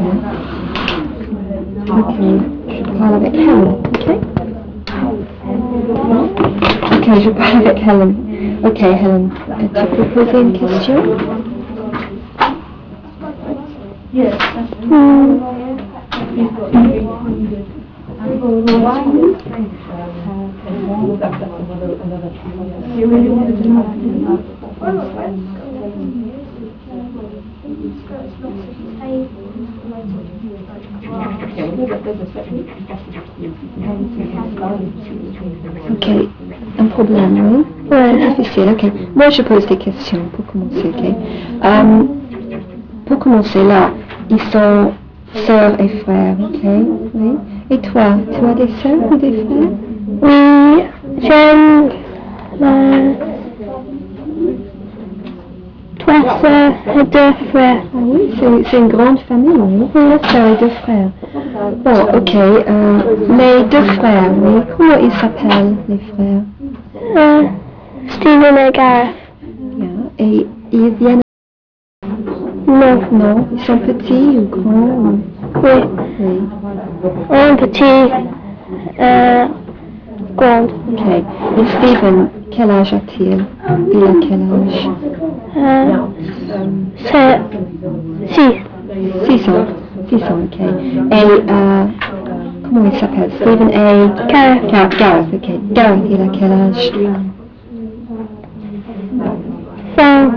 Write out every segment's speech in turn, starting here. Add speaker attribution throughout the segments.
Speaker 1: Ok, je parle avec Helen, ok? Ok, je parle avec Helen. Ok, Helen, tu peux poser une question? Ok, un problème, oui? C'est difficile, ok. Moi, je pose des questions pour commencer, ok? Pour commencer, là, ils sont sœurs et frères, ok? Oui. Et toi, tu as des sœurs ou des frères?
Speaker 2: Oui, j'ai 3 sœurs et 2 frères.
Speaker 1: Ah oui, c'est une grande famille, oui. 3 sœurs et 2 frères. Bon, ok. Les 2 frères, oui. Comment ils s'appellent, les frères?
Speaker 2: Stephen et Gareth.
Speaker 1: Bien. Et ils viennent?
Speaker 2: Non.
Speaker 1: Non, ils sont petits ou grands?
Speaker 2: Oui.
Speaker 1: Oui.
Speaker 2: Un petit, grand.
Speaker 1: Ok. Et Stephen, quel âge a-t-il? Il a quel âge?
Speaker 2: C'est 6.
Speaker 1: 6 ans. 6 ans, ok. Et comment il s'appelle? Stephen et
Speaker 2: Gareth.
Speaker 1: Gareth, ok. Gareth, il a quel âge?
Speaker 2: 5.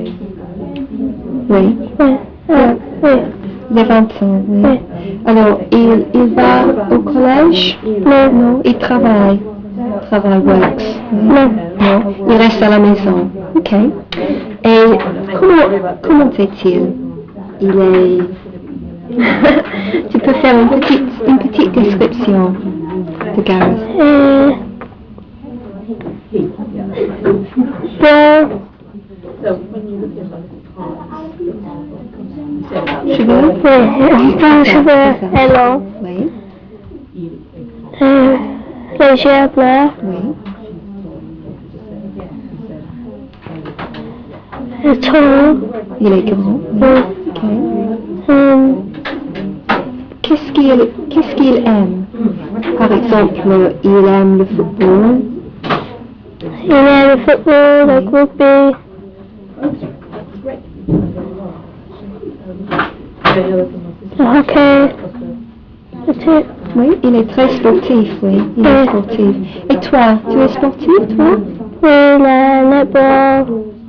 Speaker 1: Oui.
Speaker 2: Oui.
Speaker 1: Il a 20 ans, oui.
Speaker 2: Oui.
Speaker 1: Alors, il va au collège?
Speaker 2: Non.
Speaker 1: Non, il travaille. Works. Oui.
Speaker 2: Non.
Speaker 1: Non, il reste à la maison. Ok. Et comment est-il? Il est... Tu peux faire une petite description de Gareth. Cheveux?
Speaker 2: Son cheveux est long.
Speaker 1: Oui.
Speaker 2: Les yeux bleus.
Speaker 1: Oui.
Speaker 2: Le tronc.
Speaker 1: Il est grand. Oui. Ok. Qu'est-ce qu'il aime? Par exemple, il aime le football.
Speaker 2: Il aime le football, le rugby. Le hockey.
Speaker 1: Oui, il est très sportif, oui. Il est sportif. Et toi, tu es sportif, toi?
Speaker 2: Oui, le netball.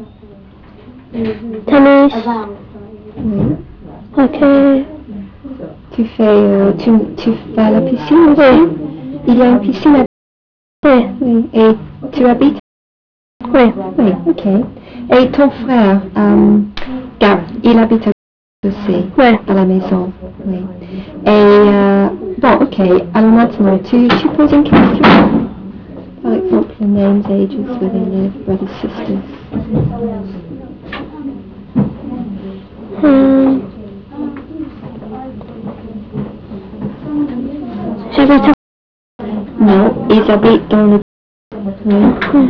Speaker 2: Tennis.
Speaker 1: Oui.
Speaker 2: Ok.
Speaker 1: Tu vas à la piscine aussi?
Speaker 2: Oui.
Speaker 1: Il y a une piscine à...
Speaker 2: Oui.
Speaker 1: Oui. Et tu habites?
Speaker 2: Oui.
Speaker 1: Oui, ok. Et ton frère, Gareth, il habite aussi
Speaker 2: Oui.
Speaker 1: à la maison? Oui. Et, bon, ok. Alors maintenant, tu poses une question? Par exemple, names, ages, where they live, brothers, sisters.
Speaker 2: J'habite à...
Speaker 1: Non, ils habitent dans le... Oui.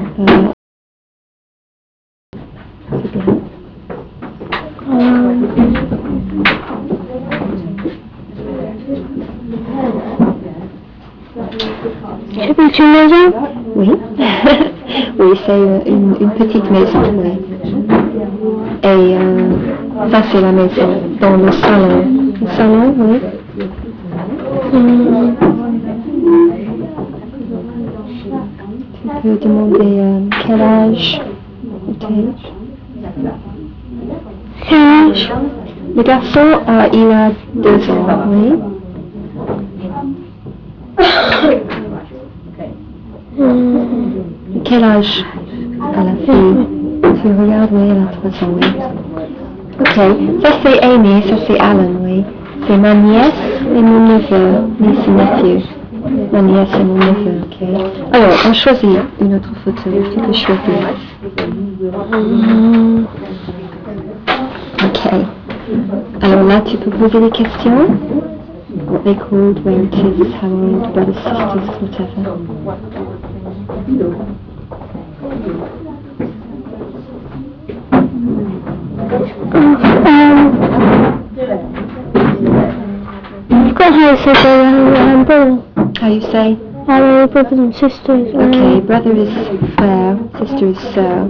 Speaker 1: C'est bien.
Speaker 2: J'habite une maison?
Speaker 1: Oui. Oui, c'est une petite maison, oui. Et ça, c'est la maison, dans le salon. Le salon, oui. Tu peux demander quel âge?
Speaker 2: Quel âge?
Speaker 1: Le garçon, il a 2 ans, oui. Quel âge a la fille? Tu regardes, oui, elle a 3 ans, oui. Ok, ça c'est Amy, ça c'est Alan, oui. C'est ma nièce et mon neveu, niece et nephew. Ma nièce et mon neveu, ok. Alors, on choisit une autre photo, tu peux choisir. Ok. Alors là, tu peux poser des questions. What they called, where it is, how old, brothers, sisters, whatever.
Speaker 2: how you say brother.
Speaker 1: How you say?
Speaker 2: Our brothers and sisters.
Speaker 1: Okay, brother is frère, sister is sœur.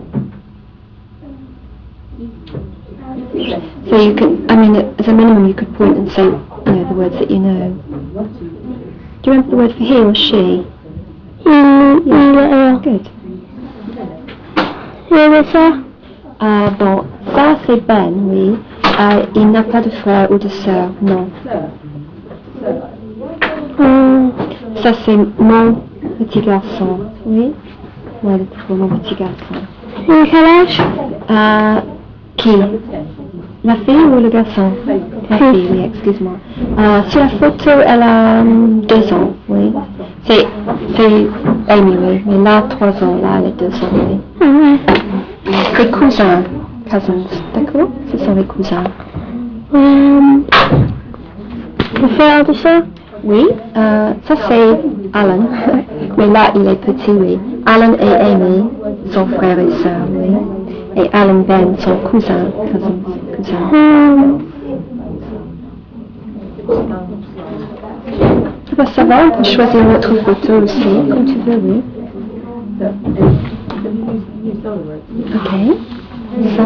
Speaker 1: So you could, I mean, as a minimum you could point and say, you know, the words that you know. Do you remember the word for he or she?
Speaker 2: Yeah.
Speaker 1: Good.
Speaker 2: Et ça?
Speaker 1: Bon, ça c'est Ben, oui. Il n'a pas de frère ou de sœur, non. Ça c'est mon petit garçon, oui. Moi, pour mon petit garçon.
Speaker 2: Et quel âge?
Speaker 1: Qui? La fille ou le garçon? La fille, oui, excuse-moi. Sur la photo, elle a 2 ans, oui. C'est Amy, oui. Mais là, 3 ans, là, elle a 2 ans, oui. Les cousins, cousins, d'accord? Ce sont les cousins.
Speaker 2: Le frère de ça?
Speaker 1: Oui, ça c'est Alan, mais là il est petit, oui. Alan et Amy sont frères et sœurs, oui. Et Alan et Ben sont cousins. Ça va, on peut choisir une autre photo aussi, comme tu veux, oui. Ok, ça.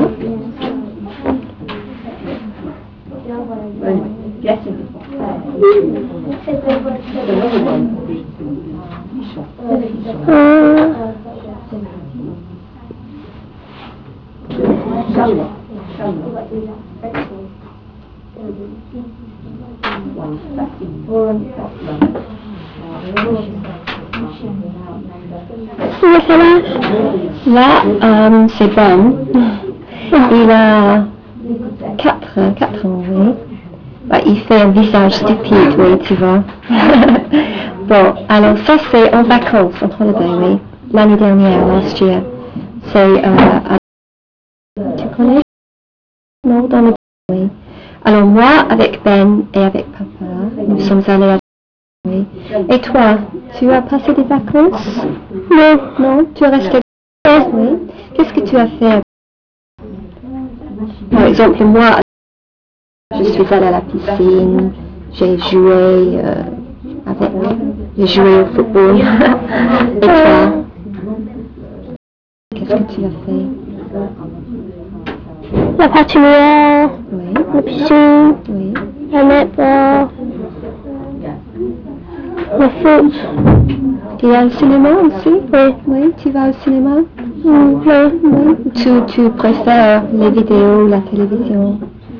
Speaker 1: Là, c'est Ben. Il a 4 ans, oui. Bah, il fait un visage stupide, oui, tu vois. Bon, alors ça c'est en vacances, en holiday, oui. L'année dernière, last year. C'est, tu connais? Non, dans le... Oui. Alors moi, avec Ben et avec papa, nous sommes allés à... Oui. Et toi, tu as passé des vacances? Non. Non, tu es resté... Oui. Qu'est-ce que tu as fait? Par exemple, moi, je suis allée à la piscine, j'ai joué j'ai joué au football. Et toi? Qu'est-ce que tu as fait?
Speaker 2: La patinoire,
Speaker 1: Oui.
Speaker 2: la piscine,
Speaker 1: Oui.
Speaker 2: la netball, le foot.
Speaker 1: Il y a le cinéma aussi?
Speaker 2: Oui.
Speaker 1: Oui, tu vas au cinéma?
Speaker 2: Oui.
Speaker 1: Tu préfères les vidéos ou la télévision?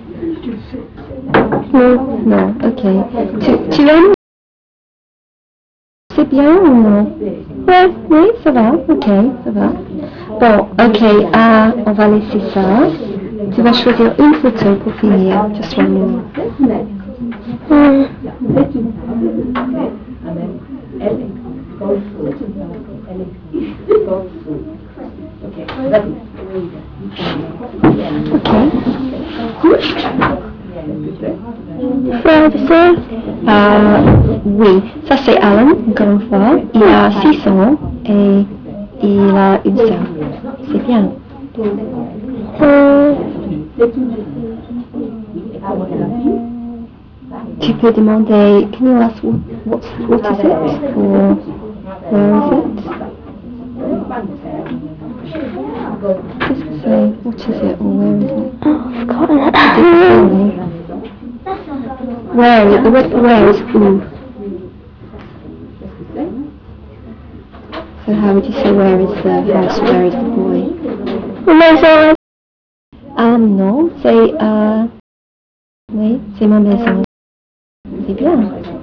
Speaker 1: Non. Non, ok. Tu aimes? C'est bien ou non? Oui, ça va, ok, ça va. Bon, ok, on va laisser ça. Tu vas choisir une photo pour finir, just one more.
Speaker 2: Frère de sœur?
Speaker 1: Oui, ça c'est Alan, encore une fois. Il a 6 ans et il a une sœur. C'est bien. Tu peux demander, can you ask what is it? Or where is it? Qu'est-ce que c'est? What is it? Or where is it? Where? The word for where is où? So how would you say where is the house? Where is the boy? Non, c'est oui, c'est ma maison. C'est bien.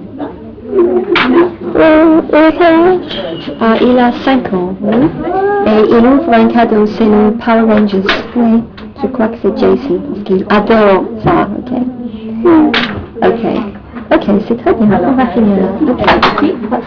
Speaker 1: Il a 5 ans, oui. Et il ouvre un cadeau, c'est le Power Rangers. Oui, je crois que c'est Jason, parce qu'il adore ça, ok. Ok, c'est très bien, on va finir là. Okay.